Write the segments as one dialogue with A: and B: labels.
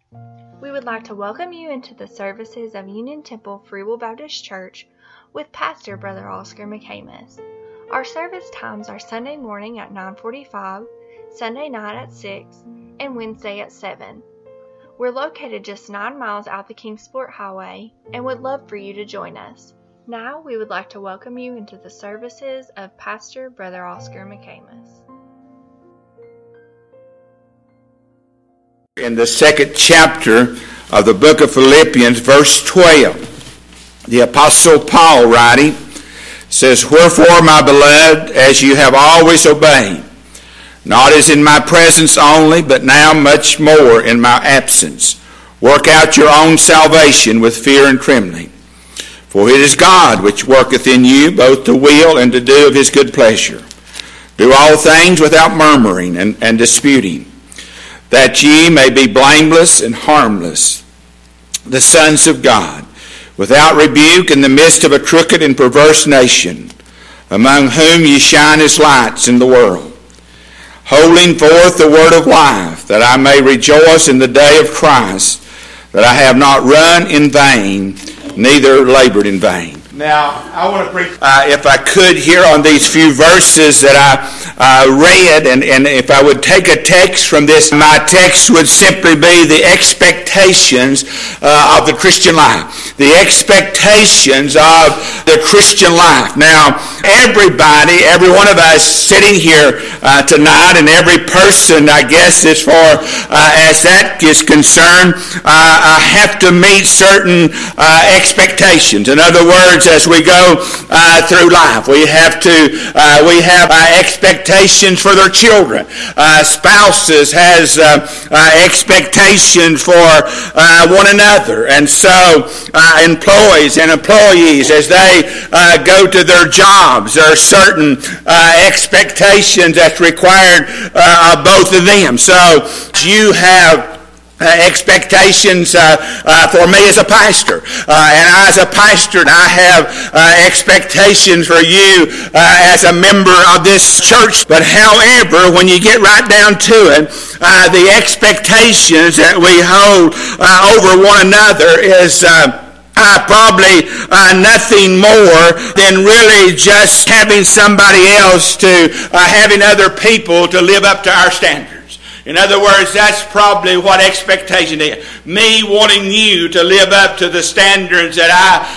A: We would like to welcome you into the services of Union Temple Free Will Baptist Church with Pastor Brother Oscar McCamus. Our service times are Sunday morning at 9:45, Sunday night at 6, and Wednesday at 7. We're located just 9 miles out the Kingsport Highway and would love for you to join us. Now we would like to welcome you into the services of Pastor Brother Oscar McCamus.
B: In the second chapter of the book of Philippians, verse 12, the Apostle Paul writing says, "Wherefore, my beloved, as you have always obeyed, not as in my presence only, but now much more in my absence, work out your own salvation with fear and trembling. For it is God which worketh in you both to will and to do of his good pleasure. Do all things without murmuring and disputing, that ye may be blameless and harmless, the sons of God, without rebuke in the midst of a crooked and perverse nation, among whom ye shine as lights in the world, holding forth the word of life, that I may rejoice in the day of Christ, that I have not run in vain, neither labored in vain." Now, I want to preach, if I could, here on these few verses that I read, and if I would take a text from this, my text would simply be the expectations of the Christian life. The expectations of the Christian life. Now, everybody, every one of us sitting here tonight, and every person, I guess, as far as that is concerned, have to meet certain expectations. In other words, as we go through life, we have expectations for their children. Spouses has expectations for one another, and so employees and employees, as they go to their jobs, there are certain expectations that's required of both of them. So you have expectations for me as a pastor, and as a pastor, I have expectations for you as a member of this church. But however, when you get right down to it, the expectations that we hold over one another is probably nothing more than really just having somebody else having other people to live up to our standards. In other words, that's probably what expectation is. Me wanting you to live up to the standards that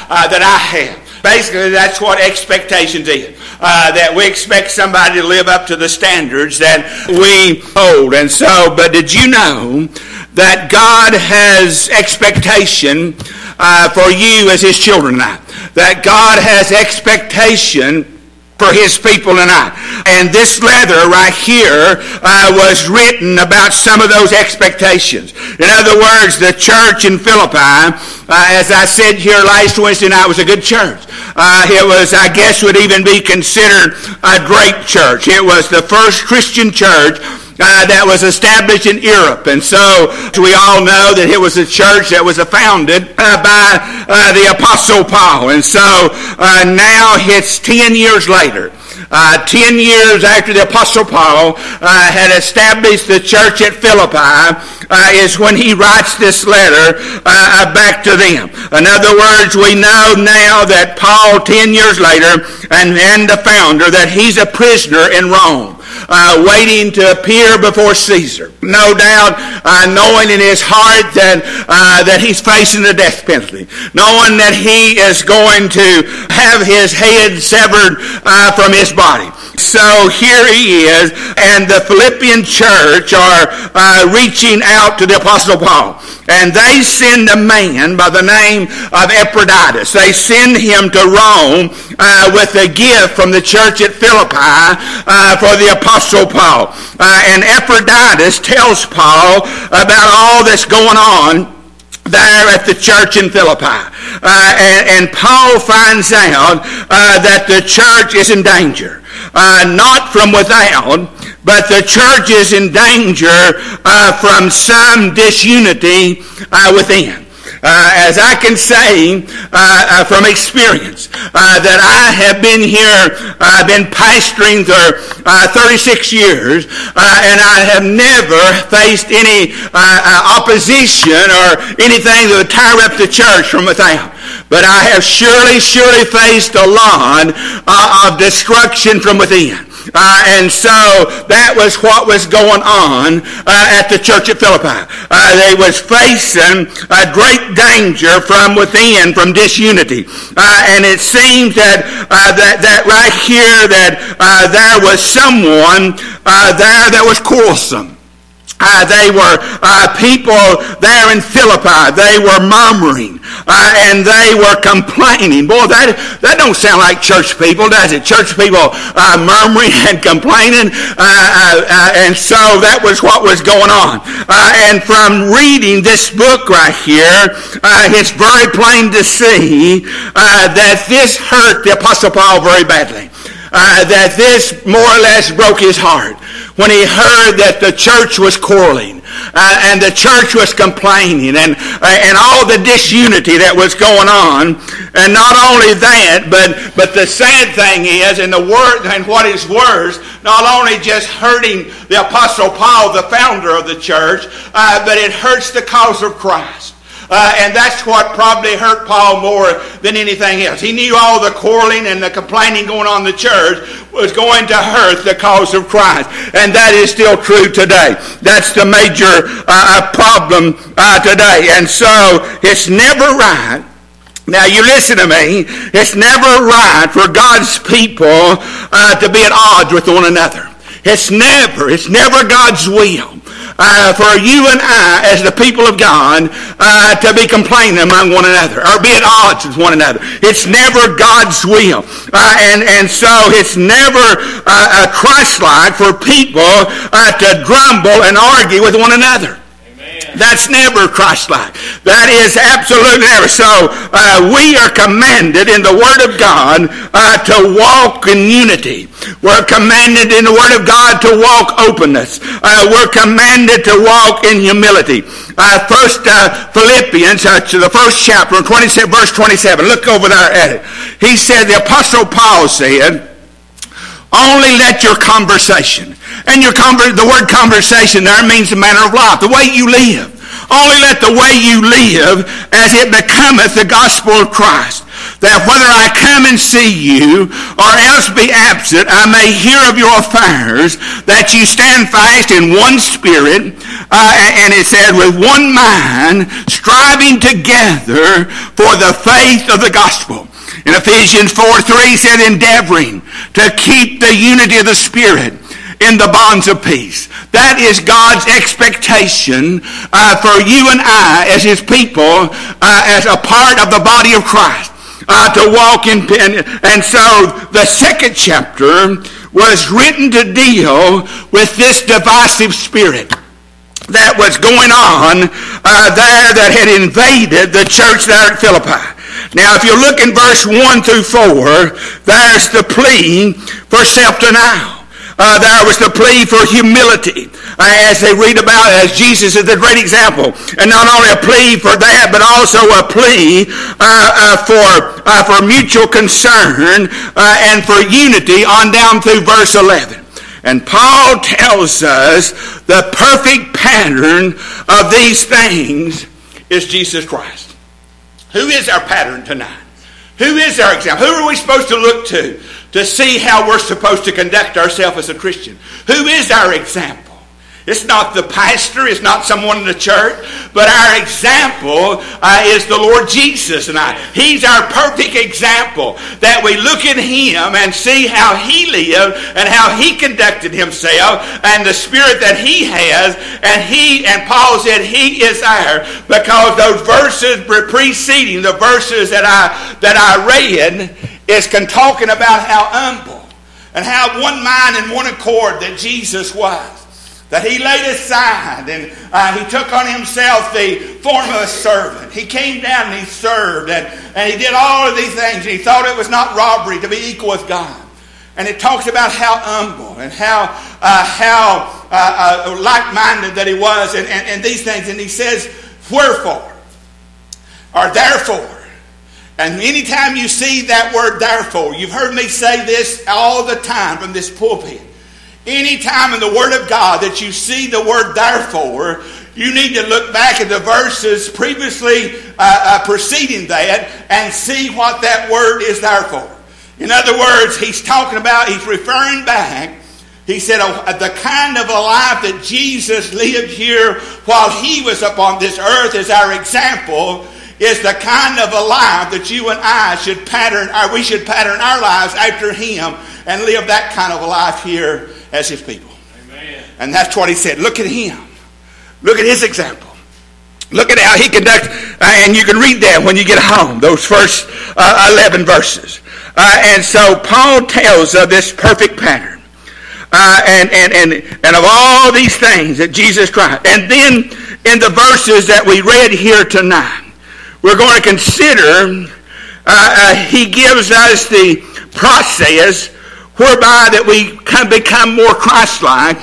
B: I have. Basically, that's what expectations is. That we expect somebody to live up to the standards that we hold. And so, but did you know that God has expectation for you as his children tonight? That God has expectation for his people tonight. And this letter right here was written about some of those expectations. In other words, the church in Philippi, as I said here last Wednesday night, was a good church. It was, I guess, would even be considered a great church. It was the first Christian church that was established in Europe. And so we all know that it was a church that was founded by the Apostle Paul. And so now it's 10 years later. 10 years after the Apostle Paul had established the church at Philippi is when he writes this letter back to them. In other words, we know now that Paul, 10 years later, and the founder, that he's a prisoner in Rome. Waiting to appear before Caesar. No doubt, knowing in his heart that he's facing the death penalty. Knowing that he is going to have his head severed from his body. So here he is, and the Philippian church are reaching out to the Apostle Paul. And they send a man by the name of Epaphroditus. They send him to Rome with a gift from the church at Philippi for the Apostle Paul. And Epaphroditus tells Paul about all that's going on there at the church in Philippi. And Paul finds out that the church is in danger. Not from without, but the church is in danger from some disunity within. as I can say from experience, that I have been here, I've been pastoring for 36 years, and I have never faced any opposition or anything that would tear up the church from without. But I have surely faced a lot of destruction from within. And so that was what was going on at the church at Philippi. They was facing a great danger from within, from disunity. And it seems that right here that there was someone there that was quarrelsome. They were people there in Philippi. They were murmuring and they were complaining. Boy, that don't sound like church people, does it? Church people murmuring and complaining. And so that was what was going on. And from reading this book right here, it's very plain to see that this hurt the Apostle Paul very badly. That this more or less broke his heart when he heard that the church was quarreling and the church was complaining and all the disunity that was going on. And not only that, but the sad thing is, and what is worse, not only just hurting the Apostle Paul, the founder of the church, but it hurts the cause of Christ. And that's what probably hurt Paul more than anything else. He knew all the quarreling and the complaining going on in the church was going to hurt the cause of Christ. And that is still true today. That's the major problem today. And so it's never right. Now you listen to me. It's never right for God's people to be at odds with one another. It's never God's will for you and I, as the people of God, to be complaining among one another or be at odds with one another. It's never God's will. And so it's never Christ-like for people to grumble and argue with one another. That's never Christ-like. That is absolutely never. So we are commanded in the Word of God to walk in unity. We're commanded in the Word of God to walk openness. We're commanded to walk in humility. First Philippians, the first chapter, verse 27. Look over there at it. He said, the Apostle Paul said, only let your conversation, and the word conversation there means the manner of life, the way you live. Only let the way you live as it becometh the gospel of Christ, that whether I come and see you or else be absent, I may hear of your affairs, that you stand fast in one spirit, and it said with one mind, striving together for the faith of the gospel. In Ephesians 4:3 said, endeavoring to keep the unity of the Spirit in the bonds of peace. That is God's expectation for you and I as His people, as a part of the body of Christ, to walk in. And so the second chapter was written to deal with this divisive spirit that was going on there that had invaded the church there at Philippi. Now, if you look in verse 1 through 4, there's the plea for self-denial. There was the plea for humility, as they read about it, as Jesus is the great example. And not only a plea for that, but also a plea for mutual concern and for unity on down through verse 11. And Paul tells us the perfect pattern of these things is Jesus Christ. Who is our pattern tonight? Who is our example? Who are we supposed to look to see how we're supposed to conduct ourselves as a Christian? Who is our example? It's not the pastor, it's not someone in the church, but our example is the Lord Jesus and I. He's our perfect example, that we look at Him and see how He lived and how He conducted Himself and the spirit that He has, and Paul said He is ours, because those verses preceding the verses that I read is talking about how humble and how one mind and one accord that Jesus was. That He laid aside and He took on Himself the form of a servant. He came down and He served and He did all of these things. He thought it was not robbery to be equal with God. And it talks about how humble and how like-minded that He was and these things. And He says, wherefore, or therefore. And anytime you see that word therefore, you've heard me say this all the time from this pulpit. Anytime in the Word of God that you see the word therefore, you need to look back at the verses previously preceding that and see what that word is there for. In other words, he's referring back. He said the kind of a life that Jesus lived here while he was upon this earth as our example is the kind of a life that you and I should pattern our lives after him and live that kind of a life here as his people. Amen. And that's what he said. Look at him. Look at his example. Look at how he conducts, and you can read that when you get home, those first 11 verses. And so Paul tells of this perfect pattern. And of all these things that Jesus tried. And then in the verses that we read here tonight, we're going to consider, he gives us the process whereby that we can become more Christ-like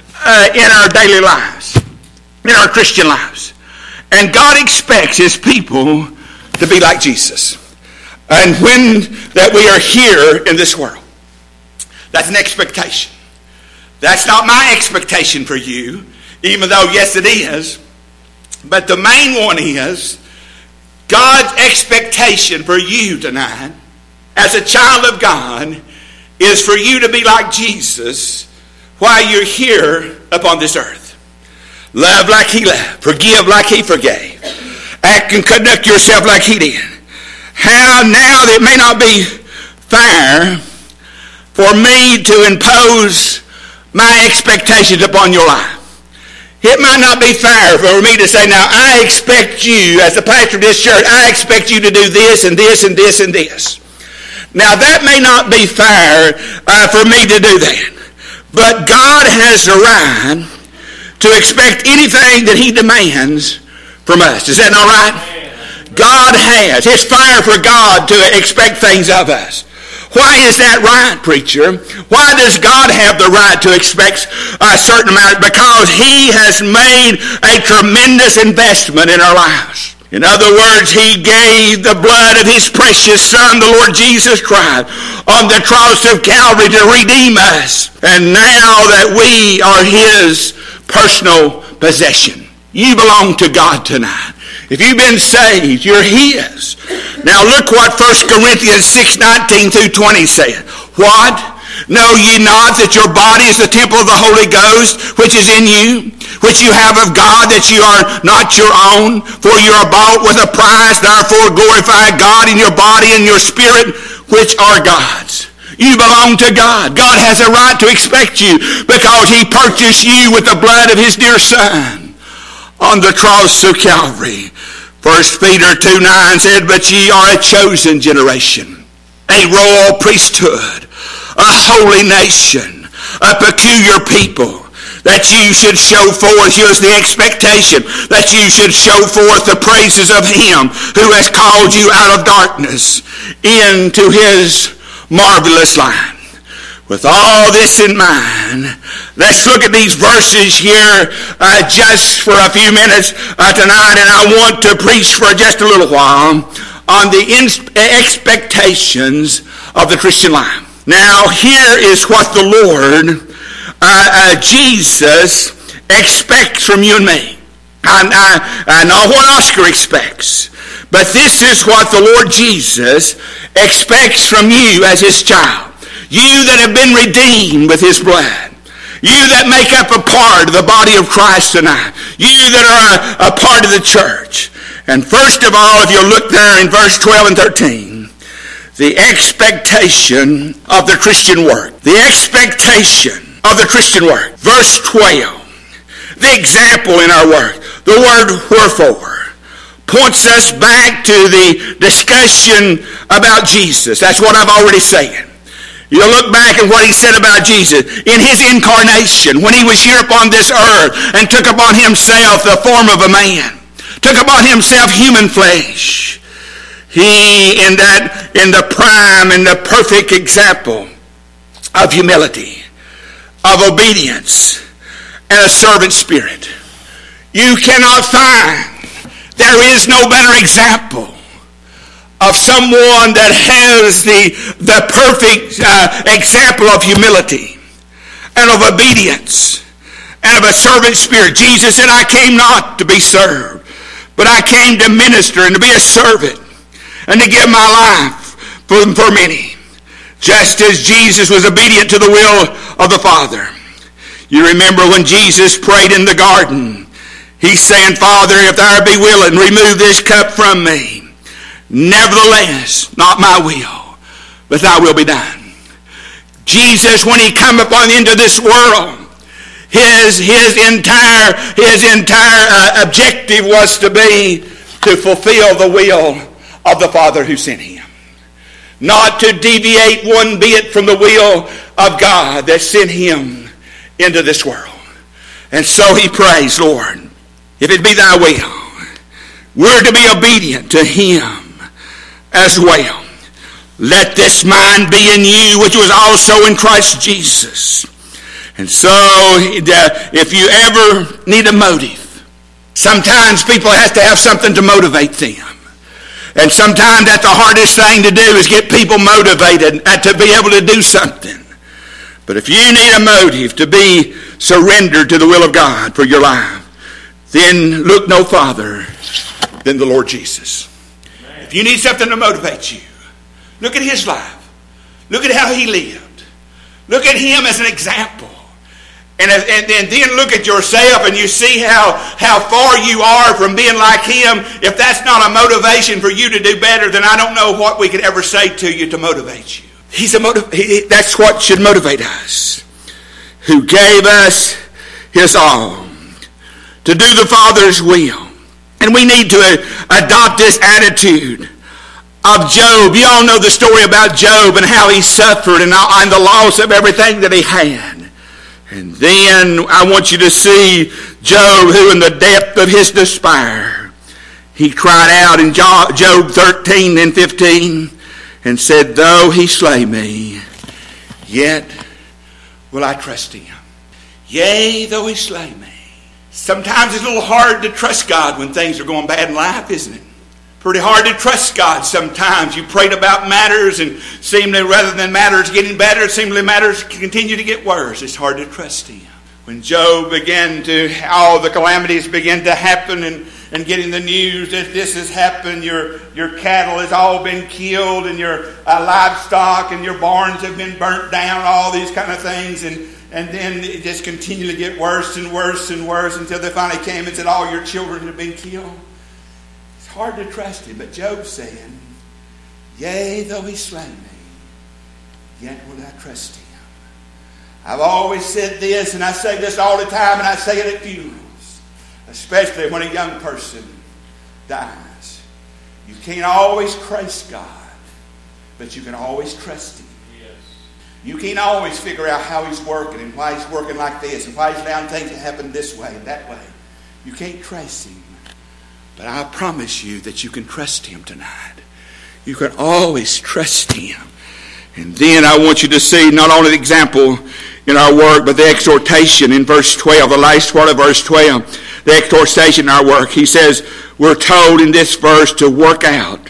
B: in our daily lives, in our Christian lives. And God expects his people to be like Jesus. And when that we are here in this world, that's an expectation. That's not my expectation for you, even though, yes, it is. But the main one is God's expectation for you tonight as a child of God is for you to be like Jesus while you're here upon this earth. Love like he loved. Forgive like he forgave. Act and conduct yourself like he did. How now that it may not be fair for me to impose my expectations upon your life. It might not be fair for me to say, now I expect you, as the pastor of this church, I expect you to do this and this and this and this. Now that may not be fair for me to do that. But God has the right to expect anything that he demands from us. Is that not right? God has. It's fair for God to expect things of us. Why is that right, preacher? Why does God have the right to expect a certain amount? Because he has made a tremendous investment in our lives. In other words, he gave the blood of his precious Son, the Lord Jesus Christ, on the cross of Calvary to redeem us. And now that we are his personal possession, you belong to God tonight. If you've been saved, you're his. Now look what 1 Corinthians 6:19 through 20 said. What? Know ye not that your body is the temple of the Holy Ghost, which is in you, which you have of God, that you are not your own? For you are bought with a price. Therefore glorify God in your body and your spirit, which are God's. You belong to God. God has a right to expect you because he purchased you with the blood of his dear Son on the cross of Calvary. 1 Peter 2:9 said, but ye are a chosen generation, a royal priesthood, a holy nation, a peculiar people, that you should show forth, here's the expectation, that you should show forth the praises of him who has called you out of darkness into his marvelous light. With all this in mind, let's look at these verses here just for a few minutes tonight, and I want to preach for just a little while on the expectations of the Christian life. Now, here is what the Lord Jesus expects from you and me. I know what Oscar expects, but this is what the Lord Jesus expects from you as his child. You that have been redeemed with his blood. You that make up a part of the body of Christ tonight. You that are a part of the church. And first of all, if you look there in verse 12 and 13, the expectation of the Christian work. The expectation of the Christian work. Verse 12, the example in our work. The word wherefore points us back to the discussion about Jesus. That's what I've already said. You look back at what he said about Jesus in his incarnation, when he was here upon this earth and took upon himself the form of a man, took upon himself human flesh. He, in the prime and the perfect example of humility, of obedience, and a servant spirit. You cannot find There is no better example of someone that has the perfect example of humility and of obedience and of a servant spirit. Jesus said, I came not to be served, but I came to minister and to be a servant and to give my life for many. Just as Jesus was obedient to the will of the Father. You remember when Jesus prayed in the garden, he's saying, Father, if thou be willing, remove this cup from me. Nevertheless, not my will, but thy will be done. Jesus, when he come upon into this world, his entire objective was to be to fulfill the will of the Father who sent him. Not to deviate one bit from the will of God that sent him into this world. And so he prays, Lord, if it be thy will, we're to be obedient to him as well. Let this mind be in you, which was also in Christ Jesus. And so, if you ever need a motive, sometimes people have to have something to motivate them. And sometimes that's the hardest thing to do is get people motivated and to be able to do something. But if you need a motive to be surrendered to the will of God for your life, then look no farther than the Lord Jesus. Amen. If you need something to motivate you, look at his life. Look at how he lived. Look at him as an example. And then look at yourself and you see how far you are from being like him. If that's not a motivation for you to do better, then I don't know what we could ever say to you to motivate you. That's what should motivate us. Who gave us his all to do the Father's will. And we need to adopt this attitude of Job. You all know the story about Job and how he suffered and the loss of everything that he had. And then I want you to see Job, who in the depth of his despair, he cried out in Job 13 and 15 and said, though he slay me, yet will I trust him. Yea, though he slay me. Sometimes it's a little hard to trust God when things are going bad in life, isn't it? Pretty hard to trust God sometimes. You prayed about matters and seemingly rather than matters getting better, seemingly matters continue to get worse. It's hard to trust him. When Job began all the calamities began to happen and getting the news that this has happened, your cattle has all been killed and your livestock and your barns have been burnt down, all these kind of things. And then it just continued to get worse and worse and worse until they finally came and said all your children have been killed. Hard to trust him, but Job said, yea, though he slay me, yet will I trust him. I've always said this, and I say this all the time, and I say it at funerals, especially when a young person dies. You can't always trust God, but you can always trust him. Yes. You can't always figure out how he's working and why he's working like this and why he's allowing things to happen this way and that way. You can't trace him. But I promise you that you can trust him tonight. You can always trust him. And then I want you to see not only the example in our work, but the exhortation in verse 12, the last part of verse 12, the exhortation in our work. He says, we're told in this verse to work out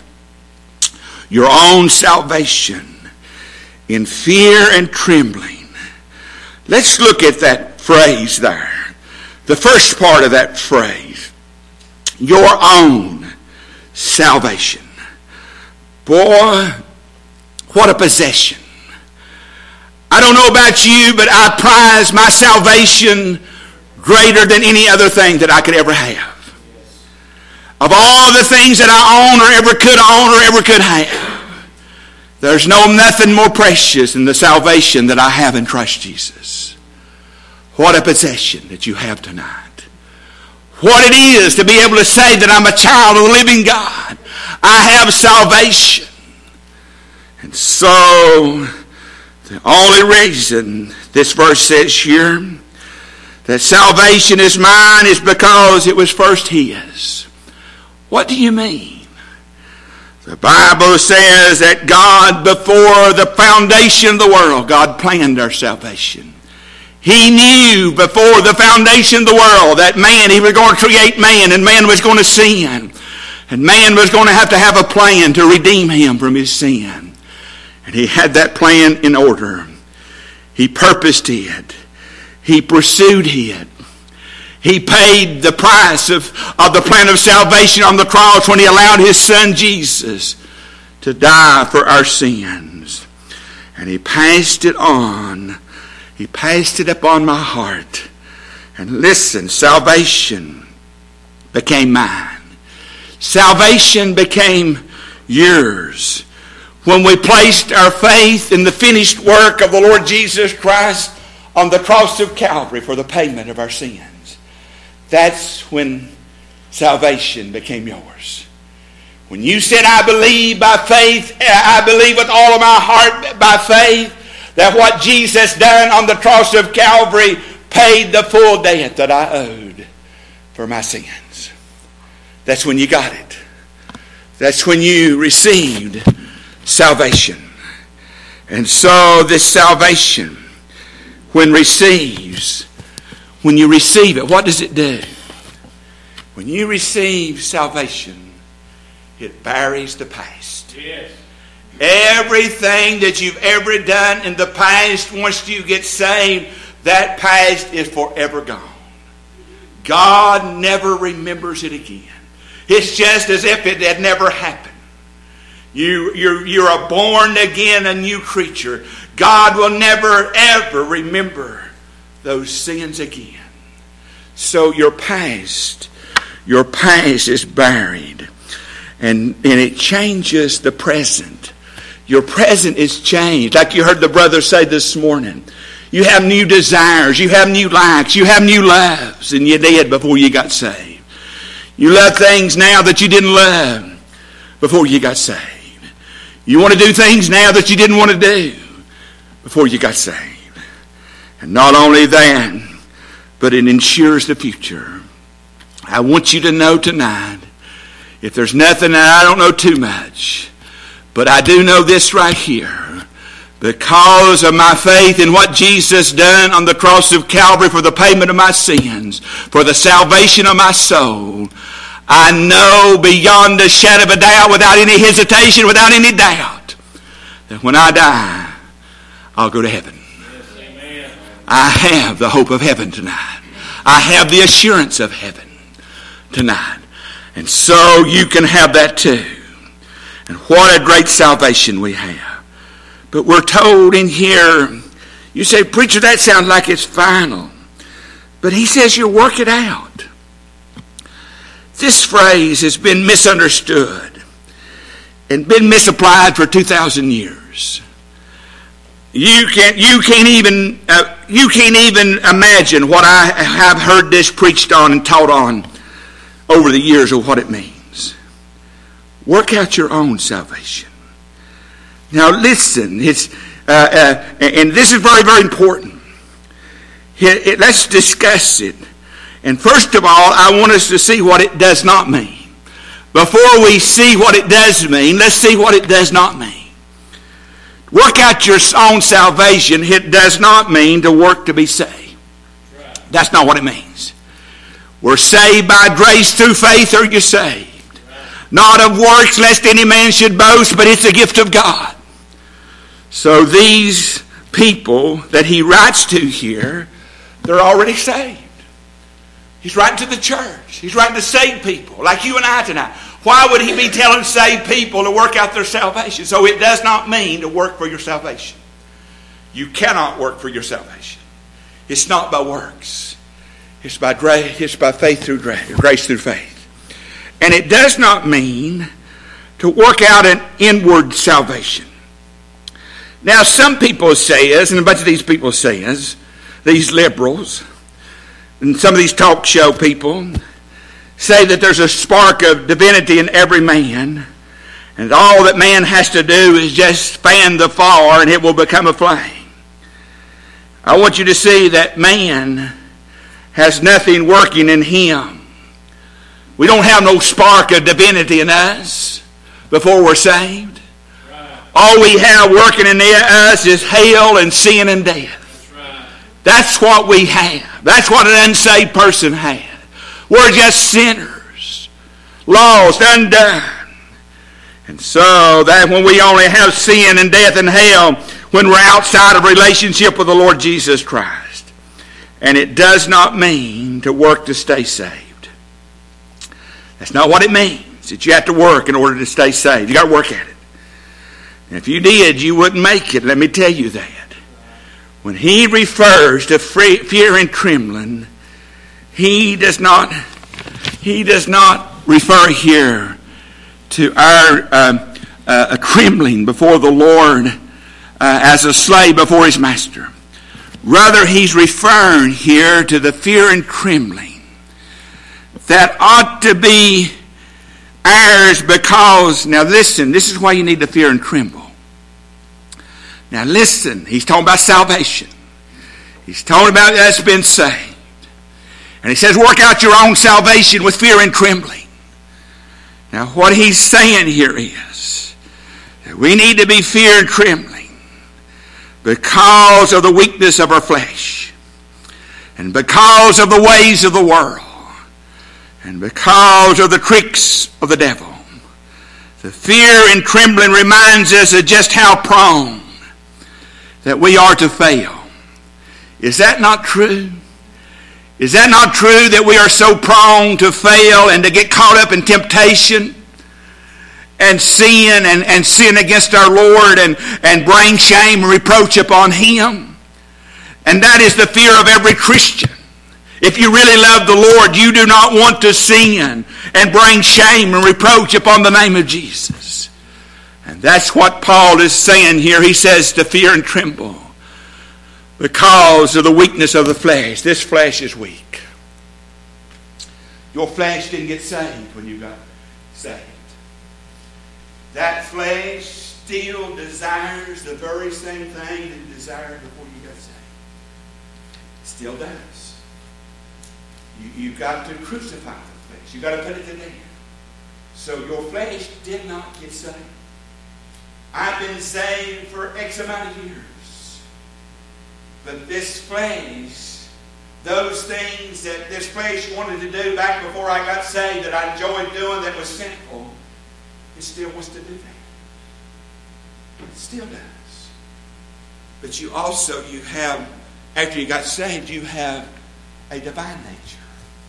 B: your own salvation in fear and trembling. Let's look at that phrase there. The first part of that phrase. Your own salvation. Boy, what a possession. I don't know about you, but I prize my salvation greater than any other thing that I could ever have. Of all the things that I own or ever could have, there's nothing more precious than the salvation that I have in Christ Jesus. What a possession that you have tonight. What it is to be able to say that I'm a child of the living God. I have salvation. And so, the only reason this verse says here that salvation is mine is because it was first his. What do you mean? The Bible says that God, before the foundation of the world, God planned our salvation. He knew before the foundation of the world that man, he was going to create man and man was going to sin. And man was going to have a plan to redeem him from his sin. And he had that plan in order. He purposed it. He pursued it. He paid the price of the plan of salvation on the cross when he allowed his son Jesus to die for our sins. And he passed it on. He passed it upon my heart. And listen, salvation became mine. Salvation became yours when we placed our faith in the finished work of the Lord Jesus Christ on the cross of Calvary for the payment of our sins. That's when salvation became yours. When you said, I believe by faith, I believe with all of my heart by faith that what Jesus done on the cross of Calvary paid the full debt that I owed for my sins. That's when you got it. That's when you received salvation. And so this salvation, when you receive it, what does it do? When you receive salvation, it buries the past.
C: Yes.
B: Everything that you've ever done in the past, once you get saved, that past is forever gone. God never remembers it again. It's just as if it had never happened. You're a born again, a new creature. God will never ever remember those sins again. So your past is buried. And it changes the present. Your present is changed. Like you heard the brother say this morning. You have new desires. You have new likes. You have new loves than you did before you got saved. You love things now that you didn't love before you got saved. You want to do things now that you didn't want to do before you got saved. And not only that, but it ensures the future. I want you to know tonight, if there's nothing that I don't know too much, but I do know this right here. Because of my faith in what Jesus done on the cross of Calvary for the payment of my sins, for the salvation of my soul, I know beyond a shadow of a doubt, without any hesitation, without any doubt, that when I die, I'll go to heaven.
C: Yes, amen.
B: I have the hope of heaven tonight. I have the assurance of heaven tonight. And so you can have that too. And what a great salvation we have. But we're told in here, you say, preacher, that sounds like it's final. But he says you work it out. This phrase has been misunderstood and been misapplied for 2,000 years. You can't even imagine what I have heard this preached on and taught on over the years of what it means. Work out your own salvation. Now listen, and this is very, very important. Let's discuss it. And first of all, I want us to see what it does not mean. Before we see what it does mean, let's see what it does not mean. Work out your own salvation. It does not mean to work to be saved. That's not what it means. We're saved by grace through faith, or you're saved. Not of works, lest any man should boast, but it's a gift of God. So these people that he writes to here, they're already saved. He's writing to the church. He's writing to saved people like you and I tonight. Why would he be telling saved people to work out their salvation? So it does not mean to work for your salvation. You cannot work for your salvation. It's not by works. It's by grace. It's by faith through grace through faith. And it does not mean to work out an inward salvation. Now, some people say, and a bunch of these people say, these liberals, and some of these talk show people, say that there's a spark of divinity in every man, and all that man has to do is just fan the fire and it will become a flame. I want you to see that man has nothing working in him. We don't have no spark of divinity in us before we're saved. All we have working in us is hell and sin and death. That's what we have. That's what an unsaved person has. We're just sinners lost, undone. And so that when we only have sin and death and hell when we're outside of relationship with the Lord Jesus Christ. And it does not mean to work to stay saved. That's not what it means. That you have to work in order to stay saved. You got to work at it. And if you did, you wouldn't make it. Let me tell you that. When he refers to fear and trembling, he does not refer here to our trembling before the Lord as a slave before his master. Rather, he's referring here to the fear and trembling that ought to be ours because, now listen, this is why you need to fear and tremble. Now listen, he's talking about salvation. He's talking about us being saved. And he says, work out your own salvation with fear and trembling. Now what he's saying here is that we need to be fear and trembling because of the weakness of our flesh and because of the ways of the world and because of the tricks of the devil. The fear and trembling reminds us of just how prone that we are to fail. Is that not true? Is that not true that we are so prone to fail and to get caught up in temptation and sin and sin against our Lord and bring shame and reproach upon him? And that is the fear of every Christian. If you really love the Lord, you do not want to sin and bring shame and reproach upon the name of Jesus. And that's what Paul is saying here. He says to fear and tremble because of the weakness of the flesh. This flesh is weak. Your flesh didn't get saved when you got saved. That flesh still desires the very same thing that it desired before you got saved. It still does. You've got to crucify the flesh. You've got to put it to death. So your flesh did not get saved. I've been saved for X amount of years. But this flesh, those things that this flesh wanted to do back before I got saved that I enjoyed doing that was sinful, it still wants to do that. It still does. But you have, after you got saved, you have a divine nature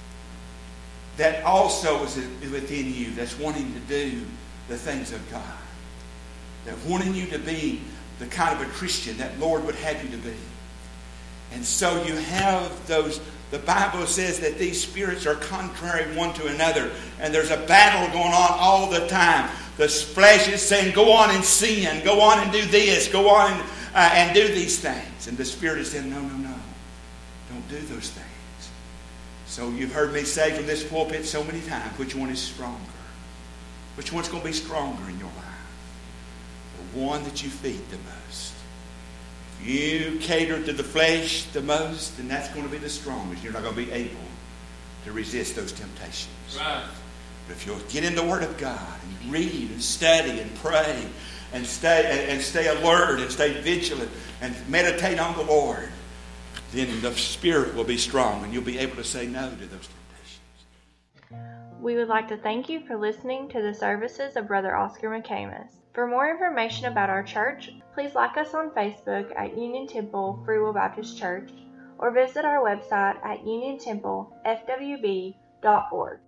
B: that also is within you, that's wanting to do the things of God. That wanting you to be the kind of a Christian that Lord would have you to be. And so you have those, the Bible says that these spirits are contrary one to another. And there's a battle going on all the time. The flesh is saying, go on and sin. Go on and do this. Go on and do these things. And the Spirit is saying, no. Don't do those things. So you've heard me say from this pulpit so many times, which one is stronger? Which one's going to be stronger in your life? The one that you feed the most. If you cater to the flesh the most, then that's going to be the strongest. You're not going to be able to resist those temptations. Right. But if you'll get in the Word of God and read and study and pray and stay alert and stay vigilant and meditate on the Lord, then the Spirit will be strong and you'll be able to say no to those temptations.
A: We would like to thank you for listening to the services of Brother Oscar McCamus. For more information about our church, please like us on Facebook at Union Temple Free Will Baptist Church or visit our website at uniontemplefwb.org.